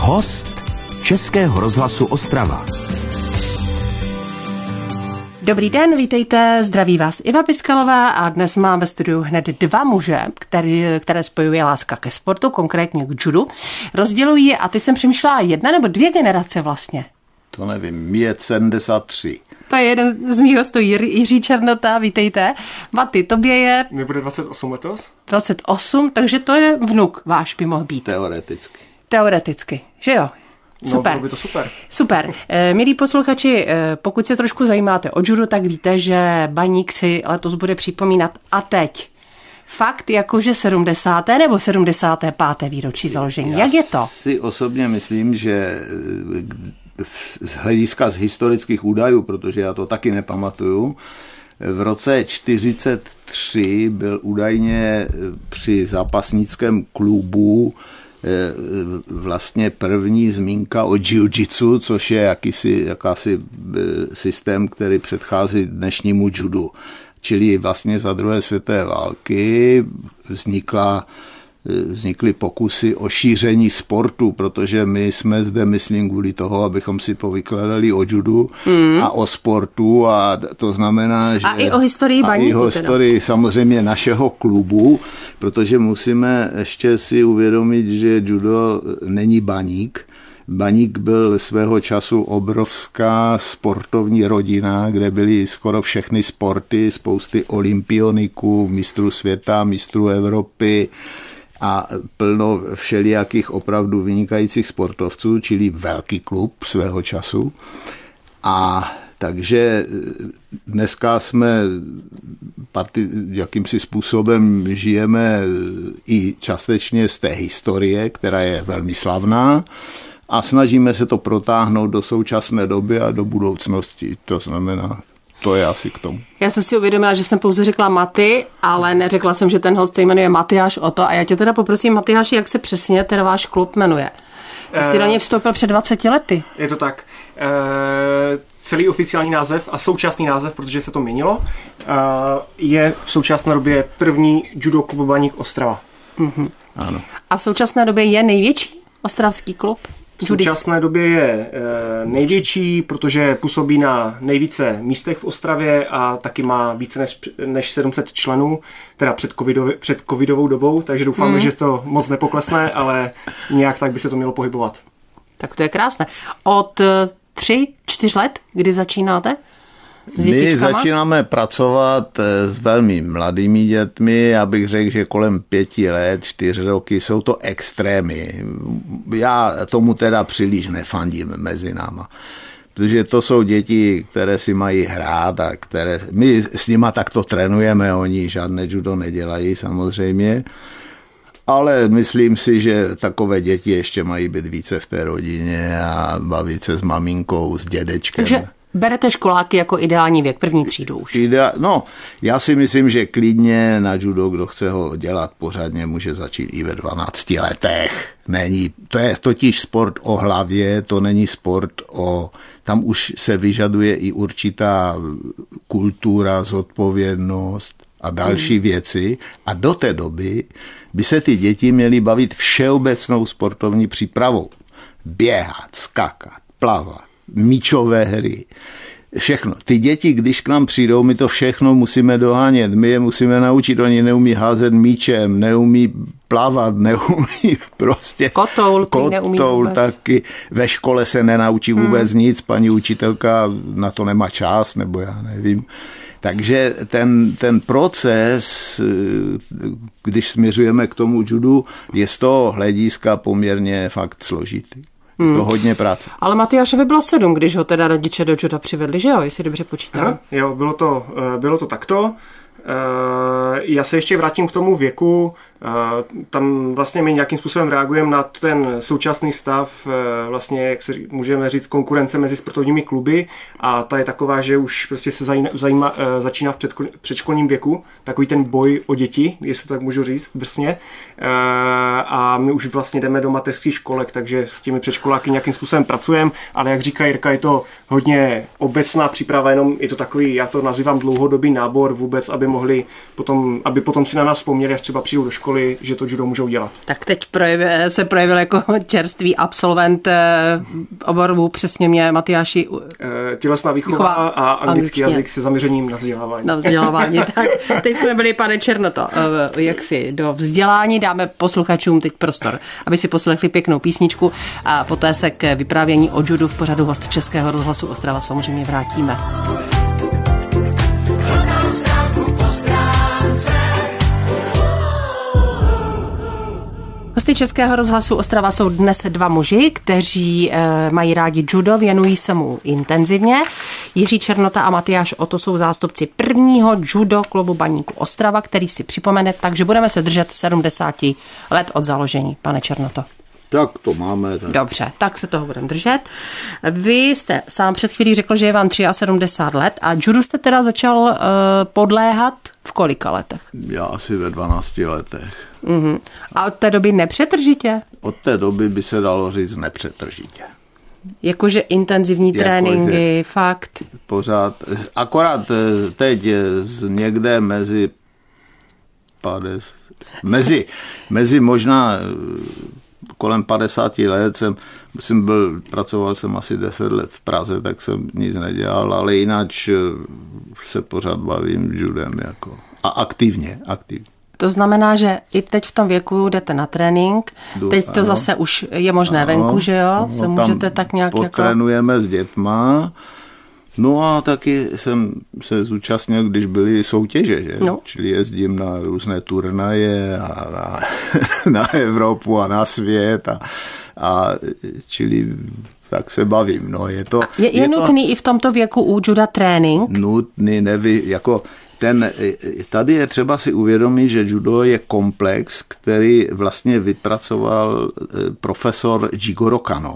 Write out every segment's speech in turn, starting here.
Host Českého rozhlasu Ostrava. Dobrý den, vítejte, zdraví vás Iva Piskalová a dnes mám ve studiu hned dva muže, které spojuje láska ke sportu, konkrétně k judu. Rozdělují, a ty jsem přemýšlela, jedna nebo dvě generace vlastně? To nevím, je 73. To je jeden z mých hostů, Jiří Černota, vítejte. Maty, tobě je... Mně bude 28 letos. 28, takže to je vnuk váš by mohl být. Teoreticky, že jo? Super. No, bylo by to super. Super. Milí posluchači, pokud se trošku zajímáte o judu, tak víte, že Baník si letos bude připomínat a teď fakt jakože 70. nebo 75. výročí založení. Jak je to? Já si osobně myslím, že z hlediska z historických údajů, protože já to taky nepamatuju, v roce 1943 byl údajně při zápasnickém klubu vlastně první zmínka o jiu-jitsu, což je jakási systém, který předchází dnešnímu judu. Čili vlastně za druhé světové války vznikly pokusy o šíření sportu, protože my jsme zde, myslím, kvůli toho, abychom si povykladali o judu a o sportu, a to znamená, že... A i o historii Baníku. I o historii samozřejmě našeho klubu, protože musíme ještě si uvědomit, že judo není Baník. Baník byl svého času obrovská sportovní rodina, kde byly skoro všechny sporty, spousty olympioniků, mistrů světa, mistrů Evropy, a plno všelijakých opravdu vynikajících sportovců, čili velký klub svého času. A takže dneska jsme jakýmsi způsobem žijeme i částečně z té historie, která je velmi slavná, a snažíme se to protáhnout do současné doby a do budoucnosti. To znamená, to je asi k tomu. Já jsem si uvědomila, že jsem pouze řekla Maty, ale neřekla jsem, že ten host se jmenuje Matyáš Oto, a já tě teda poprosím, Matyáši, jak se přesně teda váš klub jmenuje? Ty jsi do něj vstoupil před 20 lety. Je to tak. Celý oficiální název a současný název, protože se to měnilo, je v současné době první judo klub Baník Ostrava. Mhm. Ano. A v současné době je největší ostravský klub? V současné době je největší, protože působí na nejvíce místech v Ostravě a taky má více než 700 členů, teda před covidovou dobou, takže doufáme, že to moc nepoklesne, ale nějak tak by se to mělo pohybovat. Tak to je krásné. Od 3-4 let, kdy začínáte? My začínáme pracovat s velmi mladými dětmi, já bych řekl, že kolem 5 let, 4 roky jsou to extrémy. Já tomu teda příliš nefandím mezi náma, protože to jsou děti, které si mají hrát a my s nima takto trénujeme, oni žádné judo nedělají samozřejmě, ale myslím si, že takové děti ještě mají být více v té rodině a bavit se s maminkou, s dědečkem. Takže berete školáky jako ideální věk, první třídu už. Já si myslím, že klidně na judo, kdo chce ho dělat pořádně, může začít i ve 12 letech. To je totiž sport o hlavě, to není sport tam už se vyžaduje i určitá kultura, zodpovědnost a další věci. A do té doby by se ty děti měly bavit všeobecnou sportovní přípravou. Běhat, skákat, plavat, míčové hry, všechno. Ty děti, když k nám přijdou, my to všechno musíme dohánět, my je musíme naučit, oni neumí házet míčem, neumí plavat, neumí prostě kotoul taky. Ve škole se nenaučí vůbec nic, paní učitelka na to nemá čas, nebo já nevím. Takže ten proces, když směřujeme k tomu judu, je z toho hlediska poměrně fakt složitý. To hodně práce. Ale Matyášovi bylo 7, když ho teda rodiče do juda přivedli, že jo? Jestli dobře počítám. Jo, bylo to takto. Já se ještě vrátím k tomu věku. Tam vlastně my nějakým způsobem reagujeme na ten současný stav, vlastně, jak se můžeme říct, konkurence mezi sportovními kluby, a ta je taková, že už prostě se začíná v předškolním věku, takový ten boj o děti, jestli to tak můžu říct drsně, a my už vlastně jdeme do mateřských školek, takže s těmi předškoláky nějakým způsobem pracujeme, ale jak říká Jirka, je to hodně obecná příprava, jenom je to takový, já to nazývám dlouhodobý nábor vůbec, aby potom si na nás vzpomněli, až třeba přijdou do školy, školy, že to judo můžou dělat. Tak teď se projevil jako čerstvý absolvent oboru, přesně mě, Matyáši. Tělesná výchova a anglický jazyk se zaměřením na vzdělávání. Na vzdělávání, tak. Teď jsme byli, pane Černoto, jaksi do vzdělání, dáme posluchačům teď prostor, aby si poslechli pěknou písničku a poté se k vyprávění o judu v pořadu Host Českého rozhlasu Ostrava samozřejmě vrátíme. Hosty Českého rozhlasu Ostrava jsou dnes dva muži, kteří mají rádi judo, věnují se mu intenzivně. Jiří Černota a Matyáš Oto jsou zástupci prvního judo klubu Baníku Ostrava, který si připomene, takže budeme se držet 70 let od založení, pane Černoto. Tak to máme. Tak. Dobře, tak se toho budeme držet. Vy jste sám před chvílí řekl, že je vám 73 let a judu jste teda začal podléhat v kolika letech? Já asi ve 12 letech. Uh-huh. A od té doby nepřetržitě? Od té doby by se dalo říct nepřetržitě. Jakože intenzivní tréninky, fakt? Pořád. Akorát teď někde mezi možná kolem 50 let pracoval jsem asi 10 let v Praze, tak jsem nic nedělal, ale jinak se pořád bavím judem jako. A aktivně. To znamená, že i teď v tom věku jdete na trénink, teď to zase už je možné venku, že jo? Se můžete tak nějak potrénujeme s dětma. No a taky jsem se zúčastnil, když byly soutěže, že? No. Čili jezdím na různé turnaje a na Evropu a na svět a čili tak se bavím. No, je nutný i v tomto věku u juda trénink? Nutný, jako tady je třeba si uvědomit, že judo je komplex, který vlastně vypracoval profesor Jigoro Kano.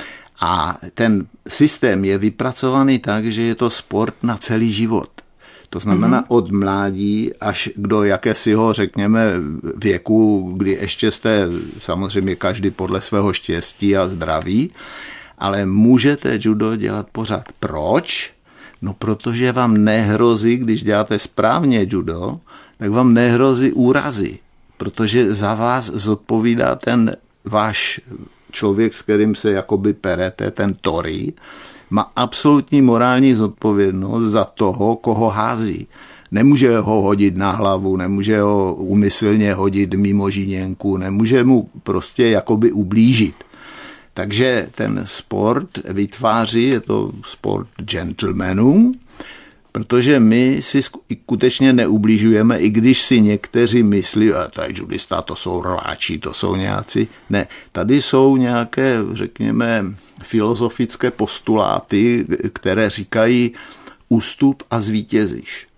A ten systém je vypracovaný tak, že je to sport na celý život. To znamená od mládí až do jakésiho, řekněme, věku, kdy ještě jste samozřejmě každý podle svého štěstí a zdraví, ale můžete judo dělat pořád. Proč? No protože vám nehrozí, když děláte správně judo, tak vám nehrozí úrazy, protože za vás zodpovídá ten váš člověk, s kterým se jakoby perete, ten tori, má absolutní morální zodpovědnost za toho, koho hází. Nemůže ho hodit na hlavu, nemůže ho úmyslně hodit mimo žíněnku, nemůže mu prostě jakoby ublížit. Takže ten sport vytváří, je to sport gentlemanů, protože my si skutečně neubližujeme, i když si někteří myslí, tady judista, to jsou rváči, to jsou nějací. Ne, tady jsou nějaké, řekněme, filozofické postuláty, které říkají ústup a zvítězíš.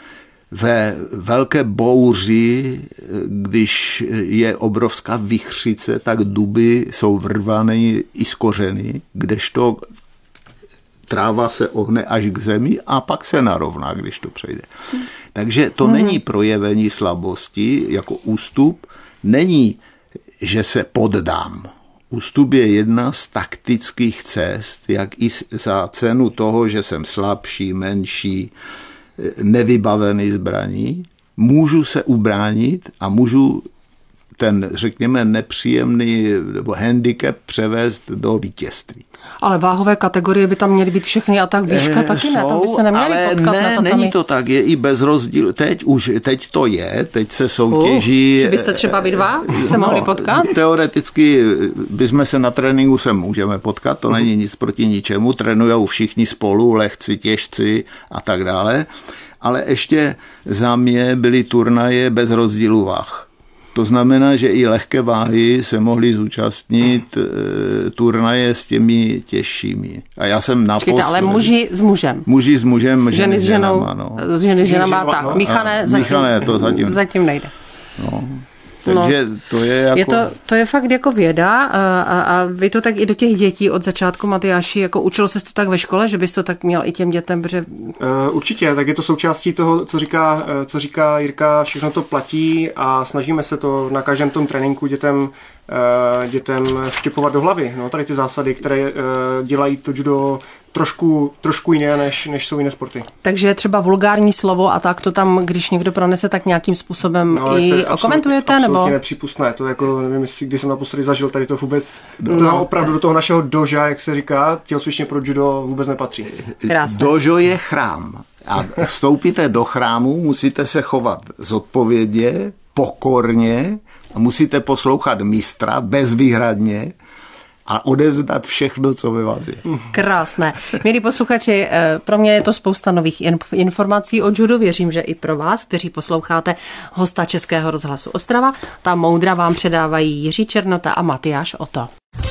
Ve velké bouři, když je obrovská vichřice, tak duby jsou vrvané i z kořeny, kdežto tráva se ohne až k zemi a pak se narovná, když to přejde. Takže to není projevení slabosti, jako ústup není, že se poddám. Ústup je jedna z taktických cest, jak i za cenu toho, že jsem slabší, menší, nevybavený zbraní, můžu se ubránit a můžu ten, řekněme, nepříjemný nebo handicap převést do vítězství. Ale váhové kategorie by tam měly být všechny a tak výška taky ne, tam by se neměli potkat na tatami. Není to tak, je i bez rozdílu. Teď to je, teď se soutěží. Že byste třeba vy dva se mohli potkat? Teoreticky bychom se na tréninku můžeme potkat, to není nic proti ničemu, trénujou všichni spolu, lehci, těžci a tak dále, ale ještě za mě byly turnaje bez rozdílu váh. To znamená, že i lehké váhy se mohly zúčastnit turnaje s těmi těžšími. A já jsem naposled... Ale muži s mužem. Muži s mužem, ženy s ženou. Ano. Ženy s ženama, tak. Míchané to zatím nejde. No. Takže to je jako... To je fakt jako věda a vy to tak i do těch dětí od začátku, Matyáši, jako učil ses to tak ve škole, že bys to tak měl i těm dětem, protože... Určitě, tak je to součástí toho, co říká Jirka, všechno to platí a snažíme se to na každém tom tréninku dětem dětem vštěpovat do hlavy. No, tady ty zásady, které dělají to judo trošku jiné, než jsou jiné sporty. Takže třeba vulgární slovo a tak to tam, když někdo pronese, tak nějakým způsobem i okomentujete? Absolutně nepřípustné. To jako, nevím, jestli když jsem naposledy zažil, tady to vůbec, to opravdu do toho našeho doža, jak se říká, tělocvičně pro judo vůbec nepatří. Krásné. Dožo je chrám. A vstoupíte do chrámu, musíte se chovat zodpovědně, pokorně, a musíte poslouchat mistra bezvýhradně a odevzdat všechno, co ve vás je. Krásné. Milí posluchači, pro mě je to spousta nových informací o judu. Věřím, že i pro vás, kteří posloucháte hosta Českého rozhlasu Ostrava. Ta moudra vám předávají Jiří Černota a Matyáš Oto.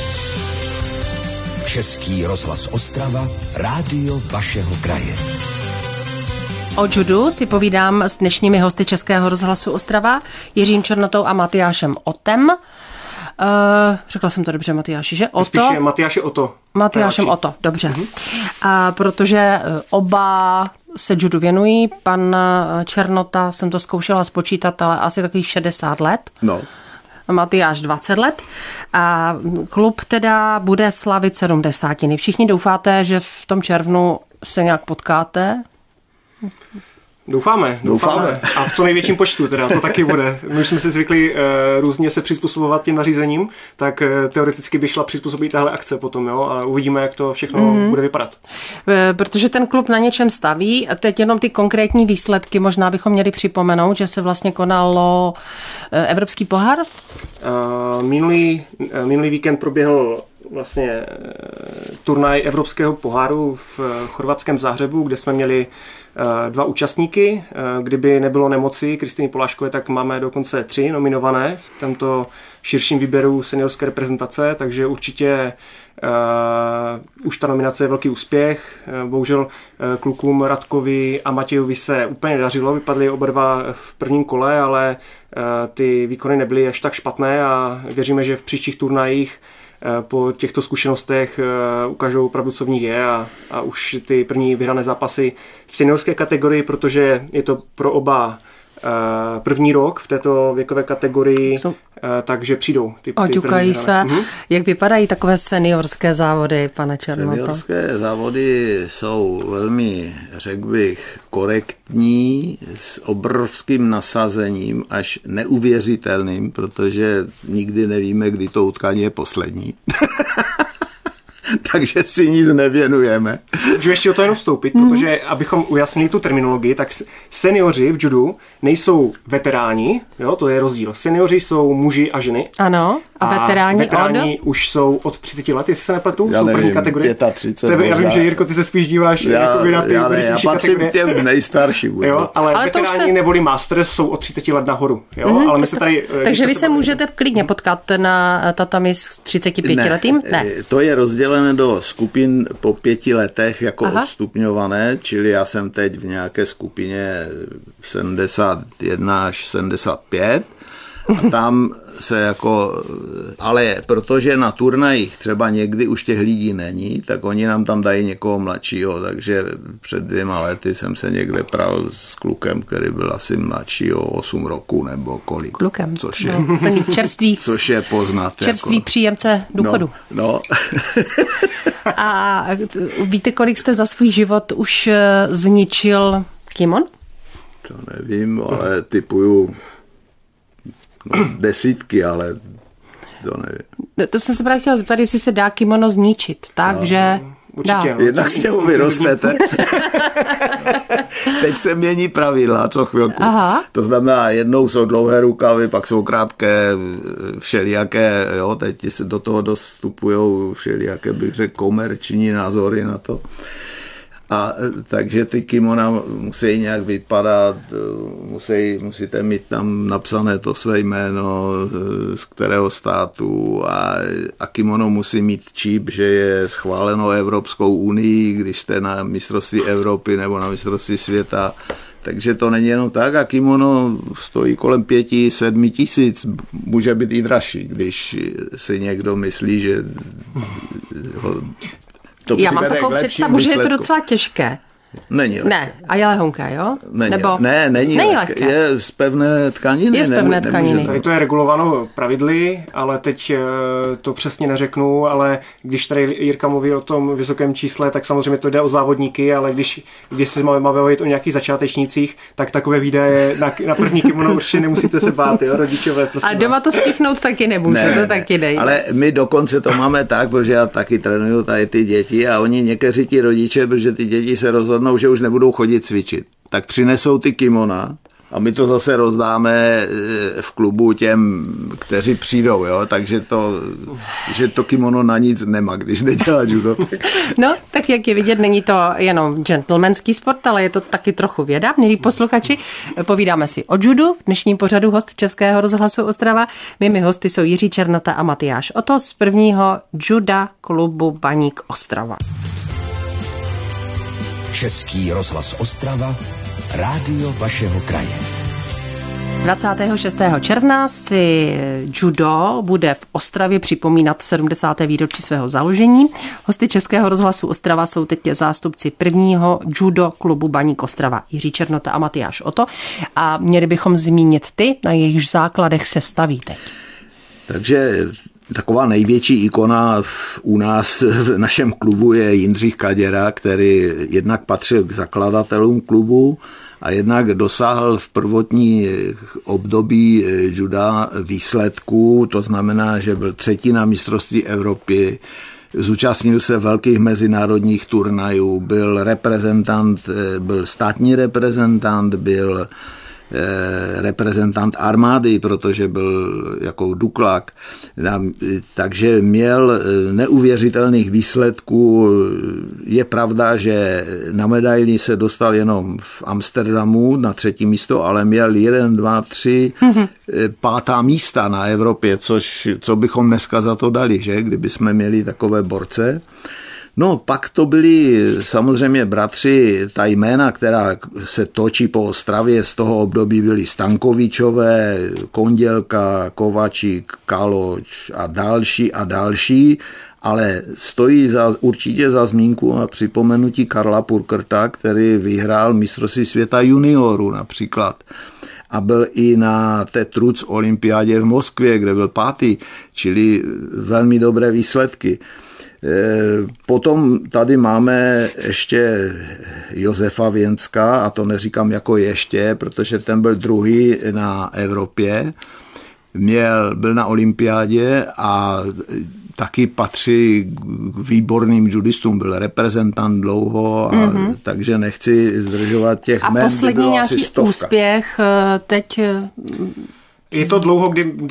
Český rozhlas Ostrava, rádio vašeho kraje. O judu si povídám s dnešními hosty Českého rozhlasu Ostrava, Jiřím Černotou a Matyášem Otem. Řekla jsem to dobře, Matyáši, že? Oto? Spíš Matyáše Oto. Matyášem Oto, dobře. A protože oba se judu věnují, pan Černota, jsem to zkoušela spočítat, ale asi takových 60 let. No. Matyáš 20 let. A klub teda bude slavit 70. Všichni doufáte, že v tom červnu se nějak potkáte? Doufáme. A v co největším počtu teda, to taky bude. My už jsme si zvykli různě se přizpůsobovat těm nařízením, tak teoreticky by šla přizpůsobit tahle akce potom, jo, a uvidíme, jak to všechno bude vypadat. Protože ten klub na něčem staví, teď jenom ty konkrétní výsledky, možná bychom měli připomenout, že se vlastně konalo Evropský pohár? Minulý víkend proběhl vlastně turnaj Evropského poháru v chorvatském Záhřebu, kde jsme měli 2 účastníky. Kdyby nebylo nemoci Kristýny Poláškové, tak máme dokonce 3 nominované v tomto širším výběru seniorské reprezentace, takže určitě už ta nominace je velký úspěch. Bohužel klukům Radkovi a Matějovi se úplně nedařilo, vypadli oba dva v prvním kole, ale ty výkony nebyly až tak špatné a věříme, že v příštích turnajích po těchto zkušenostech ukážou opravdu, co v nich je a už ty první vyhrané zápasy v seniorské kategorii, protože je to pro oba první rok v této věkové kategorii, takže přijdou ty oťukají se. Jak vypadají takové seniorské závody, pane Černoto? Seniorské závody jsou velmi, řekl bych, korektní, s obrovským nasazením, až neuvěřitelným, protože nikdy nevíme, kdy to utkání je poslední. Takže si nic nevěnujeme. Můžu ještě o to jenom vstoupit, protože abychom ujasnili tu terminologii, tak seniori v judu nejsou veteráni, jo, to je rozdíl. Seniori jsou muži a ženy. Ano, a veteráni už jsou od 30 let, jestli se nepletu, já jsou nevím, první kategorie. 35 já vím, že Jirko, ty se spíš díváš na ty já patřím těm nejstarším. Jo, ale veteráni neboli masters jsou od 30 let nahoru. Jo, ale my se tady, takže vy se můžete klidně potkat na tatami s 35 letým? Ne. To je rozdělené do skupin po 5 letech jako odstupňované, čili já jsem teď v nějaké skupině 71 až 75 a tam se jako, ale protože na turnajích třeba někdy už těch lidí není, tak oni nám tam dají někoho mladšího, takže před 2 lety jsem se někde pral s klukem, který byl asi mladší o 8 roku nebo kolik. Klukem, což je, čerstvý, což je poznat. Čerstvý jako příjemce důchodu. No. A víte, kolik jste za svůj život už zničil kimon? To nevím, ale typuju desítky, ale to nevím. To jsem se právě chtěla zeptat, jestli se dá kimono zničit, takže určitě. Jednak z něho vyrostete. Teď se mění pravidla co chvilku. Aha. To znamená, jednou jsou dlouhé rukavy, pak jsou krátké, všelijaké, jo, teď se do toho dostupujou všelijaké, bych řekl, komerční názory na to. A takže ty kimona musí nějak vypadat, musíte mít tam napsané to své jméno, z kterého státu a kimono musí mít čip, že je schváleno Evropskou unii, když jste na mistrovství Evropy nebo na mistrovství světa. Takže to není jenom tak a kimono stojí kolem 5-7 tisíc, může být i dražší, když si někdo myslí, že ho... Já mám takovou představu, že je to docela těžké. Není lehké. Ne, a je lehonké, jo? Není lehké. Je z pevné tkaniny. Je z pevné tkaniny. Tady to je regulováno pravidly, ale teď to přesně neřeknu, ale když tady Jirka mluví o tom vysokém čísle, tak samozřejmě to jde o závodníky, ale když se máme bavit o nějakých začátečnících, tak takové výdaje na první kimono určitě nemusíte se bát, jo, rodičové. A doma to spíchnout taky nemůžu, to taky nejde. Ale my dokonce to máme tak, protože já taky trénuju tady ty děti a oni někteří ti rodiče, protože ty děti se rozhodnou, že už nebudou chodit cvičit, tak přinesou ty kimona a my to zase rozdáme v klubu těm, kteří přijdou, jo? Takže že to kimono na nic nemá, když nedělá judo. No, tak jak je vidět, není to jenom gentlemanský sport, ale je to taky trochu věda. Milí posluchači, povídáme si o judu. V dnešním pořadu host Českého rozhlasu Ostrava. Mými hosty jsou Jiří Černota a Matyáš Oto z prvního juda klubu Baník Ostrava. Český rozhlas Ostrava, rádio vašeho kraje. 26. června si judo bude v Ostravě připomínat 70. výročí svého založení. Hosty Českého rozhlasu Ostrava jsou teď zástupci prvního judo klubu Baník Ostrava, Jiří Černota a Matyáš Oto. A měli bychom zmínit ty, na jejichž základech se staví teď. Takže taková největší ikona u nás v našem klubu je Jindřich Kaděra, který jednak patřil k zakladatelům klubu a jednak dosáhl v prvotní období juda výsledků, to znamená, že byl třetí na mistrovství Evropy, zúčastnil se velkých mezinárodních turnajů, byl státní reprezentant, byl reprezentant armády, protože byl jako duklák, takže měl neuvěřitelných výsledků. Je pravda, že na medaili se dostal jenom v Amsterdamu na 3. místo, ale měl 1, 2, 3, 5. místa na Evropě, co bychom dneska za to dali, že? Kdyby jsme měli takové borce. No, pak to byli samozřejmě bratři, ta jména, která se točí po Ostravě z toho období byli Stankovičové, Kondělka, Kovačík, Kaloč a další, ale stojí určitě za zmínku a připomenutí Karla Purkerta, který vyhrál mistrovství světa juniorů například. A byl i na té truc olympiádě v Moskvě, kde byl 5., čili velmi dobré výsledky. Potom tady máme ještě Josefa Věncka, a to neříkám jako ještě, protože ten byl druhý na Evropě, byl na olympiádě a taky patří k výborným judistům, byl reprezentant dlouho, takže nechci zdržovat těch a men. A poslední nějaký úspěch teď... Je to dlouho,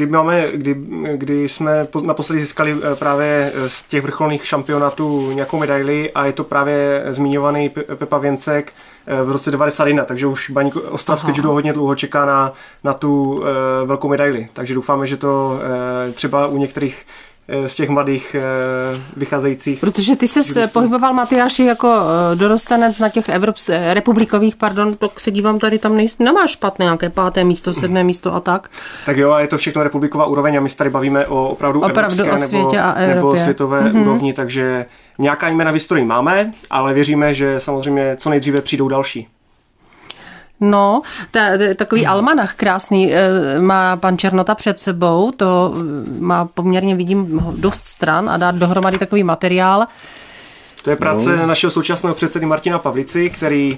kdy jsme naposledy získali právě z těch vrcholných šampionátů nějakou medaili a je to právě zmiňovaný Pepa Věncek v roce 1991, takže už Baník ostravské judo hodně dlouho čeká na tu velkou medaili, takže doufáme, že to třeba u některých z těch mladých vycházejících. Protože ty se pohyboval, Matyáši, jako dorostanec na těch republikových, tak se dívám, tady tam nemáš špatné, nějaké 5. místo, 7. místo a tak. Tak jo, a je to všechno republiková úroveň a my se tady bavíme o opravdu evropské nebo světové úrovni, takže nějaká jména v historii máme, ale věříme, že samozřejmě co nejdříve přijdou další. No, takový almanach krásný má pan Černota před sebou, to má poměrně, vidím, dost stran a dát dohromady takový materiál. To je práce našeho současného předsedy Martina Pavlici, který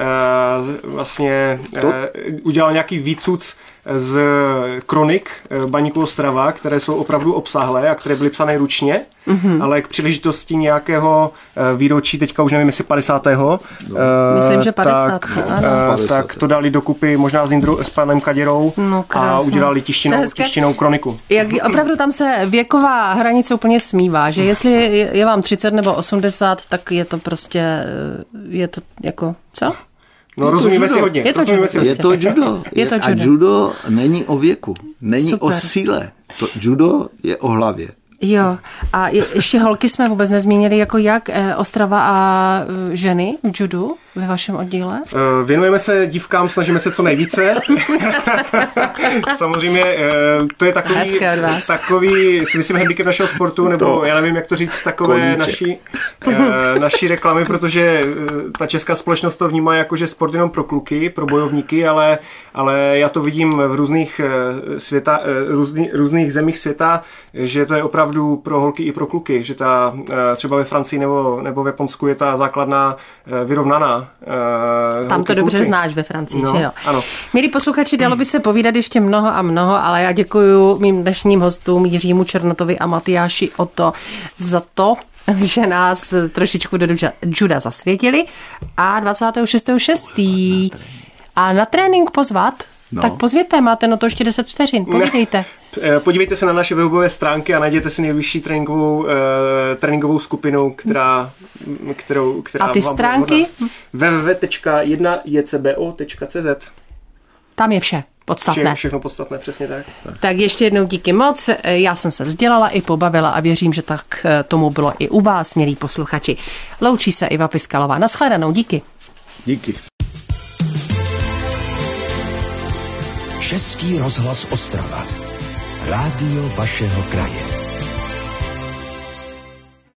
udělal nějaký výcuc z kronik Baníku Ostrava, které jsou opravdu obsáhlé a které byly psané ručně, ale k příležitosti nějakého výročí, teďka už nevím, jestli 50. Myslím, že 50. Tak to dali dokupy možná s panem Kaděrou a udělali tištěnou kroniku. Jak opravdu tam se věková hranice úplně smívá, že jestli je vám 30 nebo 80, tak je to prostě, je to jako, co? No rozumíme si hodně. Je to judo. A judo není o věku, není o síle. To judo je o hlavě. Jo, a ještě holky jsme vůbec nezmínili, jako jak Ostrava a ženy v judu? ve vašem oddíle? Věnujeme se dívkám, snažíme se co nejvíce. Samozřejmě to je takový si myslím, handicap našeho sportu, nebo já nevím, jak to říct, takové naší reklamy, protože ta česká společnost to vnímá jako, že sport jenom pro kluky, pro bojovníky, ale já to vidím v různých zemích světa, že to je opravdu pro holky i pro kluky, že třeba ve Francii nebo v Japonsku je ta základna vyrovnaná. Tam to dobře znáš ve Francii, že jo? Ano. Milí posluchači, dalo by se povídat ještě mnoho a mnoho, ale já děkuji mým dnešním hostům Jiřímu Černotovi a Matyáši Otto za to, že nás trošičku do juda zasvětili a 26.6. a na trénink pozvat. No. Tak pozvěte, máte na to ještě 10 vteřin, povídejte. Podívejte se na naše webové stránky a najděte si nejvyšší tréninkovou skupinu, která a ty stránky? www.1jcbo.cz. Tam je vše podstatné. Všechno podstatné, přesně tak. Tak ještě jednou díky moc. Já jsem se vzdělala i pobavila a věřím, že tak tomu bylo i u vás, milí posluchači. Loučí se Iva Piskalová. Nashledanou, díky. Díky. Český rozhlas Ostrava. Rádio vašeho kraje.